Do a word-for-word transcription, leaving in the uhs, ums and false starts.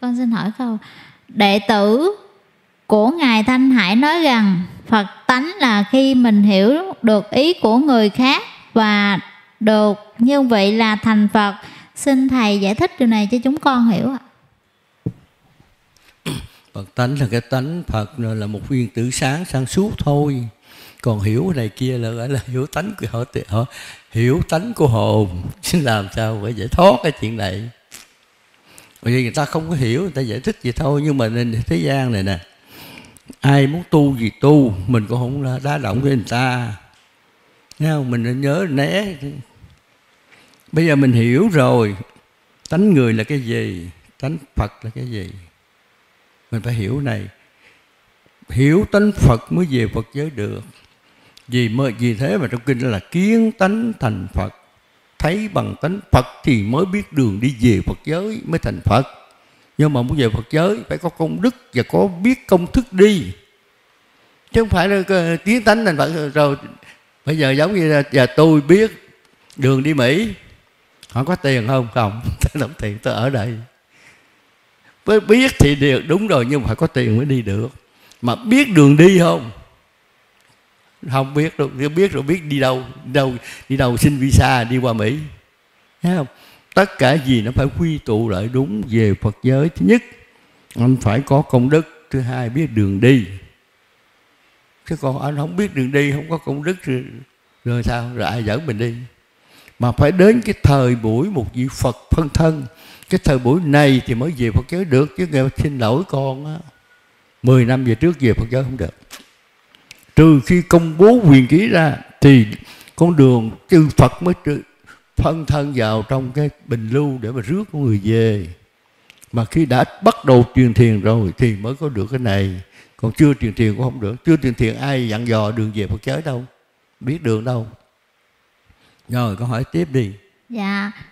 Con xin hỏi câu, đệ tử của Ngài Thanh Hải nói rằng Phật tánh là khi mình hiểu được ý của người khác và được như vậy là thành Phật. Xin Thầy giải thích điều này cho chúng con hiểu ạ. Phật tánh là cái tánh, Phật là một viên tử sáng sáng suốt thôi. Còn hiểu này kia là gọi là hiểu tánh của họ, họ hiểu tánh của hồn. Chứ làm sao phải giải thoát cái chuyện này. Bởi vì người ta không có hiểu, người ta giải thích vậy thôi. Nhưng mà nên thế gian này nè, ai muốn tu gì tu, mình cũng không đá động với người ta. Thấy không? Mình nên nhớ né. Bây giờ mình hiểu rồi, tánh người là cái gì, tánh Phật là cái gì. Mình phải hiểu này. Hiểu tánh Phật mới về Phật giới được. Vì, mới, vì thế mà trong kinh là kiến tánh thành Phật. Thấy bằng tánh Phật thì mới biết đường đi về Phật giới, mới thành Phật. Nhưng mà muốn về Phật giới phải có công đức và có biết công thức đi. Chứ không phải là kiến tánh thành Phật rồi. Bây giờ giống như là giờ tôi biết đường đi Mỹ. Họ có tiền không? Không, tôi không tiền, tôi ở đây. Với biết thì được, đúng rồi, nhưng mà phải có tiền mới đi được. Mà biết đường đi không? Không biết đâu, biết rồi biết đi đâu, đi đâu, đi đâu xin visa đi qua Mỹ. Thấy không? Tất cả gì nó phải quy tụ lại đúng về Phật giới. Thứ nhất, anh phải có công đức. Thứ hai, biết đường đi. Chứ còn anh không biết đường đi, không có công đức rồi, rồi sao? Rồi ai dẫn mình đi? Mà phải đến cái thời buổi một vị Phật phân thân. Cái thời buổi này thì mới về Phật giới được. Chứ nghe xin lỗi con á, mười năm về trước về Phật giới không được. Trừ khi công bố quyền ký ra thì con đường chư Phật mới phân thân vào trong cái bình lưu để mà rước con người về. Mà khi đã bắt đầu truyền thiền rồi thì mới có được cái này. Còn chưa truyền thiền cũng không được. Chưa truyền thiền ai dặn dò đường về Phật giới đâu, biết đường đâu. Rồi con hỏi tiếp đi. Dạ,